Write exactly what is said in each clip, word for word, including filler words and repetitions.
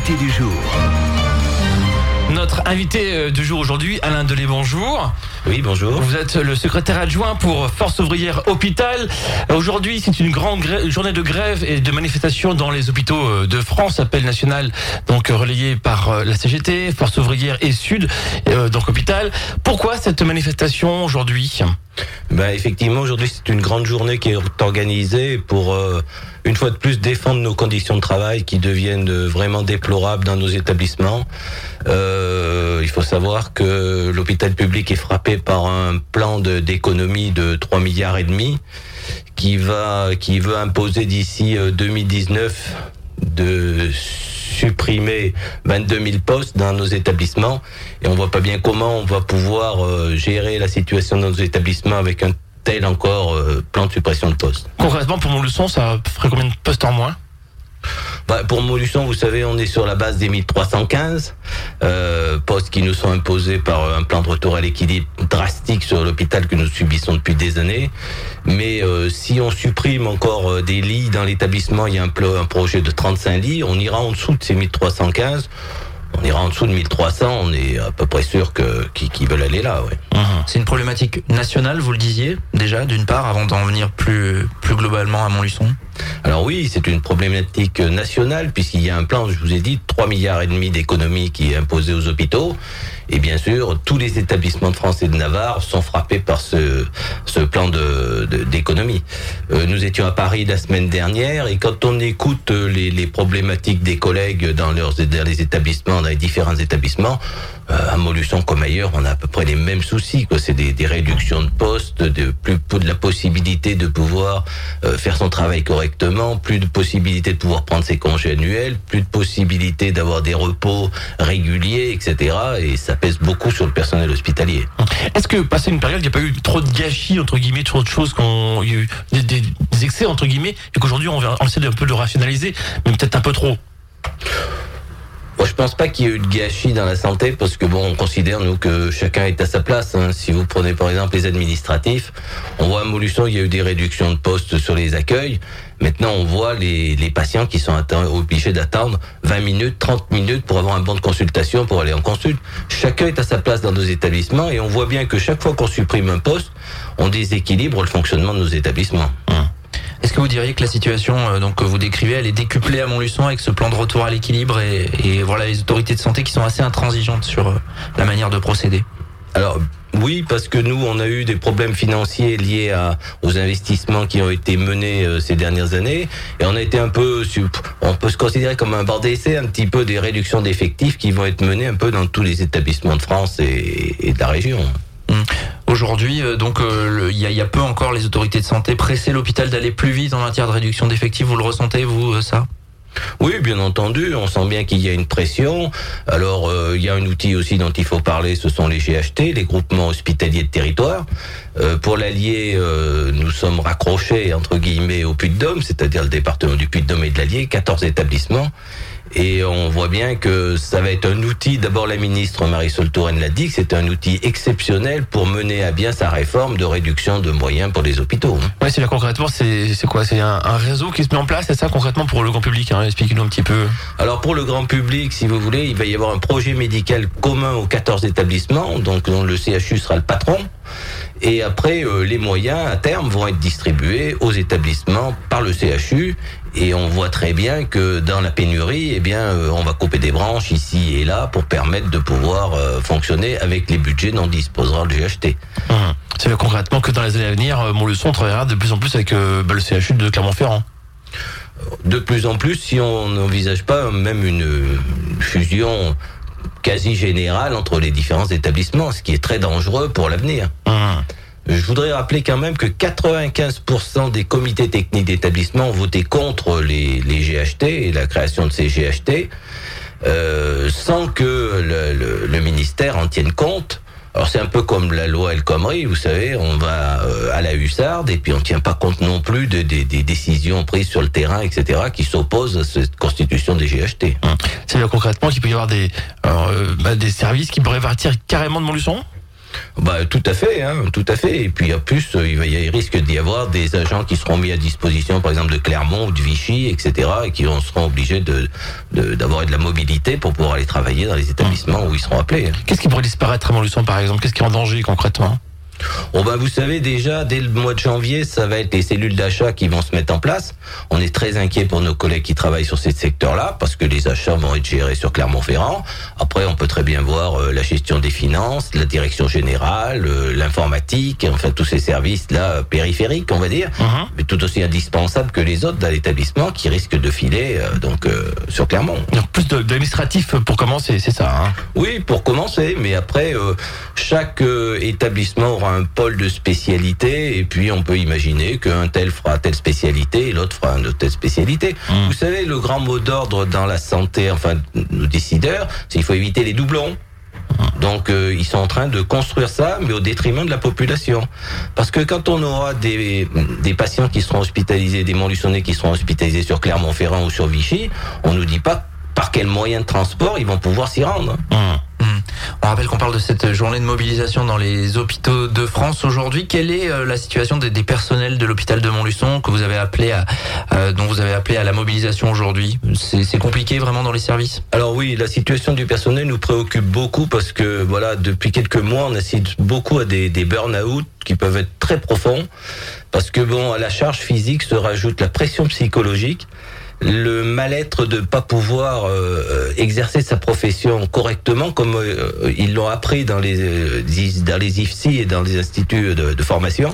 l'invité du jour. Notre invité du jour aujourd'hui, Alain Delay, bonjour. Oui, bonjour. Vous êtes le secrétaire adjoint pour Force ouvrière Hôpital. Aujourd'hui, c'est une grande grève, journée de grève et de manifestation dans les hôpitaux de France, appel national donc relayé par la C G T, Force ouvrière et Sud, euh, donc Hôpital. Pourquoi cette manifestation aujourd'hui ? Ben effectivement, aujourd'hui c'est une grande journée qui est organisée pour euh, une fois de plus défendre nos conditions de travail qui deviennent vraiment déplorables dans nos établissements. Euh, il faut savoir que l'hôpital public est frappé par un plan de, d'économie de trois milliards et demi qui va qui veut imposer d'ici deux mille dix-neuf de supprimer vingt-deux mille postes dans nos établissements et on voit pas bien comment on va pouvoir euh, gérer la situation dans nos établissements avec un tel encore euh, plan de suppression de postes. Concrètement, pour Montluçon, ça ferait combien de postes en moins ? Bah, pour Montluçon, vous savez, on est sur la base des mille trois cent quinze euh, postes qui nous sont imposés par un plan de retour à l'équilibre drastique sur l'hôpital que nous subissons depuis des années. Mais euh, si on supprime encore euh, des lits dans l'établissement, il y a un, pl- un projet de trente-cinq lits, on ira en dessous de ces mille trois cent quinze. On ira en dessous de mille trois cents, on est à peu près sûr que qu'ils, qu'ils veulent aller là, ouais. Mmh. C'est une problématique nationale, vous le disiez déjà, d'une part, avant d'en venir plus plus globalement à Montluçon. Alors oui, c'est une problématique nationale puisqu'il y a un plan, je vous ai dit, trois milliards et demi d'économie qui est imposé aux hôpitaux. Et bien sûr, tous les établissements de France et de Navarre sont frappés par ce ce plan de, de d'économie. Euh, nous étions à Paris la semaine dernière et quand on écoute les les problématiques des collègues dans leurs dans les établissements, dans les différents établissements, euh, à Montluçon comme ailleurs, on a à peu près les mêmes soucis, quoi. C'est des, des réductions de postes, de plus de la possibilité de pouvoir euh, faire son travail correctement, plus de possibilité de pouvoir prendre ses congés annuels, plus de possibilité d'avoir des repos réguliers, et cetera. Et ça pèse beaucoup sur le personnel hospitalier. Est-ce que, passé une période, il n'y a pas eu trop de gâchis, entre guillemets, trop de choses, qu'on, il y a eu des, des, des excès, entre guillemets, et qu'aujourd'hui, on, on essaie un peu de rationaliser, mais peut-être un peu trop? Moi, je pense pas qu'il y ait eu de gâchis dans la santé, parce que bon, on considère, nous, que chacun est à sa place, hein. Si vous prenez, par exemple, les administratifs, on voit à Montluçon, il y a eu des réductions de postes sur les accueils. Maintenant, on voit les, les patients qui sont atten- obligés d'attendre vingt minutes, trente minutes pour avoir un bon de consultation, pour aller en consulte. Chacun est à sa place dans nos établissements, et on voit bien que chaque fois qu'on supprime un poste, on déséquilibre le fonctionnement de nos établissements. Mmh. Est-ce que vous diriez que la situation euh, donc que vous décrivez, elle est décuplée à Montluçon avec ce plan de retour à l'équilibre et, et voilà les autorités de santé qui sont assez intransigeantes sur euh, la manière de procéder? Alors oui, parce que nous, on a eu des problèmes financiers liés à, aux investissements qui ont été menés euh, ces dernières années, et on a été un peu, on peut se considérer comme un bord d'essai, un petit peu des réductions d'effectifs qui vont être menées un peu dans tous les établissements de France et, et de la région. Mmh. Aujourd'hui, euh, donc, il euh, y, y a peu encore, les autorités de santé pressaient l'hôpital d'aller plus vite en matière de réduction d'effectifs. Vous le ressentez, vous, euh, ça ? Oui, bien entendu, on sent bien qu'il y a une pression. Alors, euh, il y a un outil aussi dont il faut parler, ce sont les G H T, les groupements hospitaliers de territoire. Euh, pour l'Allier, euh, nous sommes raccrochés, entre guillemets, au Puy-de-Dôme, c'est-à-dire le département du Puy-de-Dôme et de l'Allier, quatorze établissements. Et on voit bien que ça va être un outil, d'abord la ministre Marisol Touraine l'a dit, que c'est un outil exceptionnel pour mener à bien sa réforme de réduction de moyens pour les hôpitaux. Ouais, c'est là concrètement, c'est, c'est quoi ? C'est un, un réseau qui se met en place, c'est ça concrètement pour le grand public, hein ? Expliquez-nous un petit peu. Alors pour le grand public, si vous voulez, il va y avoir un projet médical commun aux quatorze établissements, donc dont le C H U sera le patron. Et après, euh, les moyens, à terme, vont être distribués aux établissements par le C H U. Et on voit très bien que dans la pénurie, eh bien, euh, on va couper des branches ici et là pour permettre de pouvoir euh, fonctionner avec les budgets dont disposera le G H T. Mmh. C'est là concrètement que dans les années à venir, Montluçon travaillera de plus en plus avec euh, bah, le C H U de Clermont-Ferrand. De plus en plus, si on n'envisage pas même une, une fusion quasi générale entre les différents établissements, ce qui est très dangereux pour l'avenir. Mmh. Je voudrais rappeler quand même que quatre-vingt-quinze pour cent des comités techniques d'établissement ont voté contre les, les G H T et la création de ces G H T, euh, sans que le, le, le ministère en tienne compte. Alors c'est un peu comme la loi El Khomri, vous savez, on va euh, à la hussarde et puis on ne tient pas compte non plus de, de, des décisions prises sur le terrain, et cetera, qui s'opposent à cette constitution des G H T. C'est là concrètement qu'il peut y avoir des, euh, bah, des services qui pourraient partir carrément de Montluçon ? Bah, tout à fait, hein, tout à fait. Et puis en plus, il, va, il risque d'y avoir des agents qui seront mis à disposition, par exemple de Clermont ou de Vichy, et cetera, et qui seront obligés de, de, d'avoir de la mobilité pour pouvoir aller travailler dans les établissements où ils seront appelés. Qu'est-ce qui pourrait disparaître à Montluçon, par exemple? Qu'est-ce qui est en danger concrètement? Bon ben vous savez déjà, dès le mois de janvier, ça va être les cellules d'achat qui vont se mettre en place. On est très inquiet pour nos collègues qui travaillent sur ces secteurs-là, parce que les achats vont être gérés sur Clermont-Ferrand. Après, on peut très bien voir euh, la gestion des finances, la direction générale, euh, l'informatique, enfin tous ces services-là périphériques, on va dire, uh-huh. mais tout aussi indispensables que les autres dans l'établissement qui risquent de filer euh, donc euh, sur Clermont. Donc plus d'administratif pour commencer, c'est ça, hein? Oui, pour commencer, mais après, euh, chaque euh, établissement aura un pôle de spécialité, et puis on peut imaginer qu'un tel fera telle spécialité et l'autre fera une autre telle spécialité. Mmh. Vous savez, le grand mot d'ordre dans la santé, enfin, nos décideurs, c'est qu'il faut éviter les doublons. Mmh. Donc euh, ils sont en train de construire ça, mais au détriment de la population. Parce que quand on aura des, des patients qui seront hospitalisés, des Montluçonnais qui seront hospitalisés sur Clermont-Ferrand ou sur Vichy, on nous dit pas par quel moyen de transport ils vont pouvoir s'y rendre. Mmh. On rappelle qu'on parle de cette journée de mobilisation dans les hôpitaux de France aujourd'hui. Quelle est euh, la situation des, des personnels de l'hôpital de Montluçon que vous avez appelé à, euh, dont vous avez appelé à la mobilisation aujourd'hui? C'est, c'est compliqué vraiment dans les services? Alors oui, la situation du personnel nous préoccupe beaucoup parce que voilà, depuis quelques mois, on assiste beaucoup à des, des burn-out qui peuvent être très profonds parce que bon, à la charge physique se rajoute la pression psychologique. Le mal-être de pas pouvoir euh, exercer sa profession correctement comme euh, ils l'ont appris dans les euh, dans les I F S I et dans les instituts de, de formation,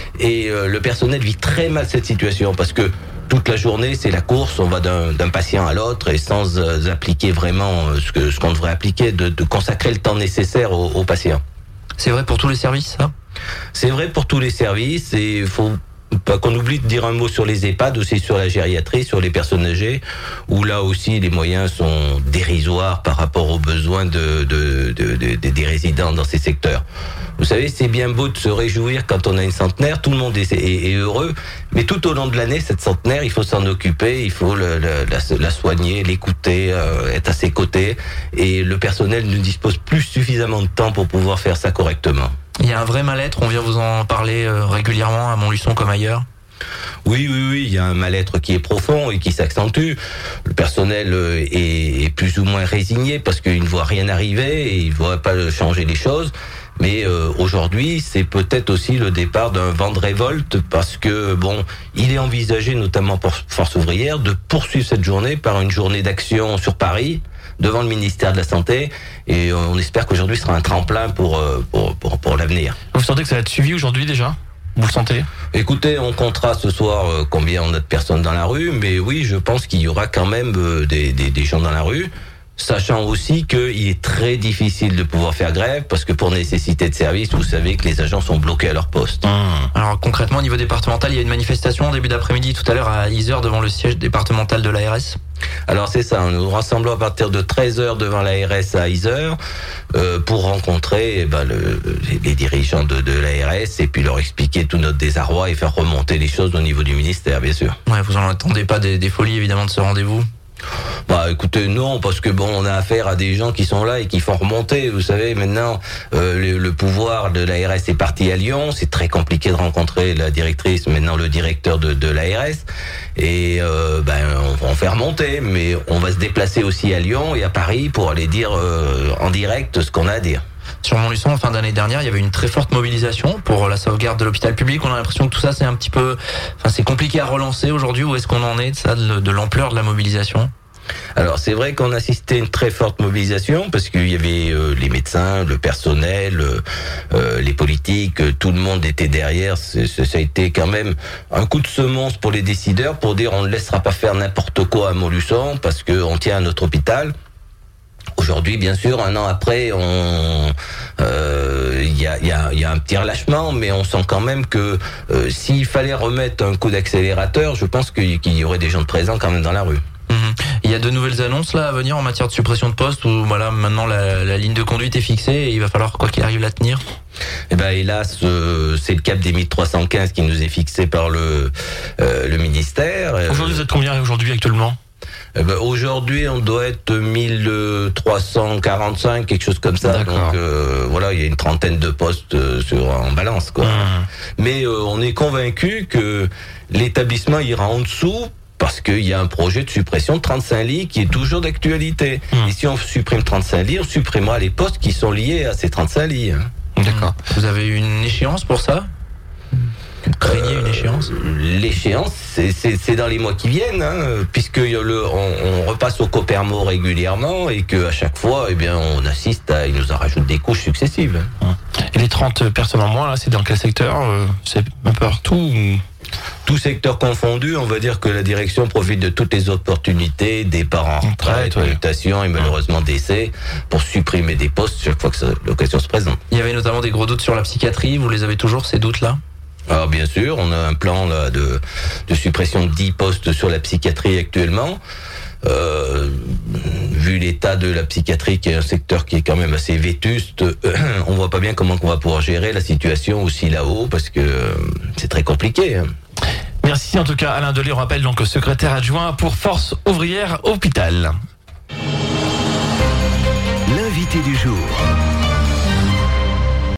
et euh, le personnel vit très mal cette situation parce que toute la journée c'est la course, on va d'un, d'un patient à l'autre et sans euh, appliquer vraiment ce que ce qu'on devrait appliquer, de, de consacrer le temps nécessaire aux, aux patients. C'est vrai pour tous les services, ça? C'est vrai pour tous les services, et il faut pas qu'on oublie de dire un mot sur les EHPAD, aussi sur la gériatrie, sur les personnes âgées, où là aussi les moyens sont dérisoires par rapport aux besoins de, de, de, de, de des résidents dans ces secteurs. Vous savez, c'est bien beau de se réjouir quand on a une centenaire, tout le monde est, est, est heureux, mais tout au long de l'année, cette centenaire, il faut s'en occuper, il faut le, le, la, la soigner, l'écouter, euh, être à ses côtés, et le personnel ne dispose plus suffisamment de temps pour pouvoir faire ça correctement. Il y a un vrai mal-être, on vient vous en parler euh, régulièrement à Montluçon comme ailleurs? Oui, oui, oui, il y a un mal-être qui est profond et qui s'accentue. Le personnel est, est plus ou moins résigné parce qu'il ne voit rien arriver et il ne voit pas changer les choses. Mais euh, aujourd'hui, c'est peut-être aussi le départ d'un vent de révolte parce que, bon, il est envisagé, notamment pour Force ouvrière, de poursuivre cette journée par une journée d'action sur Paris, devant le ministère de la Santé, et on espère qu'aujourd'hui sera un tremplin pour, pour, pour, pour l'avenir. Vous sentez que ça va être suivi aujourd'hui déjà? Vous le sentez? Écoutez, on comptera ce soir euh, combien on a de personnes dans la rue, mais oui, je pense qu'il y aura quand même euh, des, des, des gens dans la rue, sachant aussi qu'il est très difficile de pouvoir faire grève, parce que pour nécessité de service, vous savez que les agents sont bloqués à leur poste. Mmh. Alors concrètement, au niveau départemental, il y a une manifestation en début d'après-midi tout à l'heure à dix heures devant le siège départemental de l'A R S. Alors c'est ça, nous nous rassemblons à partir de treize heures devant l'A R S à Yzeure euh, pour rencontrer eh ben, le, les dirigeants de, de l'A R S et puis leur expliquer tout notre désarroi et faire remonter les choses au niveau du ministère, bien sûr. Ouais, vous en attendez pas des, des folies évidemment de ce rendez-vous? Bah écoutez, non, parce que bon, on a affaire à des gens qui sont là et qui font remonter. Vous savez, maintenant, euh, le, le pouvoir de l'A R S est parti à Lyon. C'est très compliqué de rencontrer la directrice, maintenant le directeur de, de l'A R S. Et euh, ben, on va en faire remonter, mais on va se déplacer aussi à Lyon et à Paris pour aller dire euh, en direct ce qu'on a à dire. Sur Montluçon, en fin d'année dernière, il y avait une très forte mobilisation pour la sauvegarde de l'hôpital public. On a l'impression que tout ça, c'est un petit peu, enfin, c'est compliqué à relancer aujourd'hui. Où est-ce qu'on en est de ça, de, de l'ampleur de la mobilisation? Alors c'est vrai qu'on assistait à une très forte mobilisation parce qu'il y avait euh, les médecins, le personnel, euh, les politiques, euh, tout le monde était derrière. C'est, c'est, ça a été quand même un coup de semonce pour les décideurs pour dire on ne laissera pas faire n'importe quoi à Montluçon parce qu'on tient à notre hôpital. Aujourd'hui, bien sûr, un an après, on, euh, y a, y a, y a un petit relâchement, mais on sent quand même que euh, s'il fallait remettre un coup d'accélérateur, je pense qu'il, qu'il y aurait des gens de présents quand même dans la rue. Mmh. Il y a de nouvelles annonces là à venir en matière de suppression de postes où voilà maintenant la, la ligne de conduite est fixée et il va falloir quoi qu'il arrive la tenir. Eh ben hélas, euh, c'est le cap des mille trois cent quinze qui nous est fixé par le euh, le ministère. Aujourd'hui, vous êtes combien aujourd'hui actuellement? Eh ben, aujourd'hui, on doit être mille trois cent quarante-cinq, quelque chose comme ça. D'accord. Donc euh, voilà, il y a une trentaine de postes euh, sur, en balance, quoi. Mmh. Mais euh, on est convaincu que l'établissement ira en dessous parce qu'il y a un projet de suppression de trente-cinq lits qui est toujours d'actualité. Mmh. Et si on supprime trente-cinq lits, on supprimera les postes qui sont liés à ces trente-cinq lits. Hein. D'accord. Vous avez une échéance pour ça? Craignez une échéance? L'échéance, c'est, c'est, c'est dans les mois qui viennent, hein, puisque le, on, on repasse au Copermo régulièrement et qu'à chaque fois, eh bien, on assiste à, ils nous en rajoutent des couches successives. Et les trente personnes en moins, là, c'est dans quel secteur? euh, C'est un peu partout ou... Tout secteur confondu, on va dire que la direction profite de toutes les opportunités, départ en retraite, Ouais, ouais. mutation et malheureusement décès, pour supprimer des postes chaque fois que ça, l'occasion se présente. Il y avait notamment des gros doutes sur la psychiatrie, vous les avez toujours ces doutes-là? Alors bien sûr, on a un plan là de, de suppression de dix postes sur la psychiatrie actuellement. Euh, vu l'état de la psychiatrie, qui est un secteur qui est quand même assez vétuste, euh, on voit pas bien comment on va pouvoir gérer la situation aussi là-haut, parce que euh, c'est très compliqué. Hein. Merci en tout cas Alain Delay, on rappelle donc secrétaire adjoint pour Force Ouvrière Hôpital. L'invité du jour.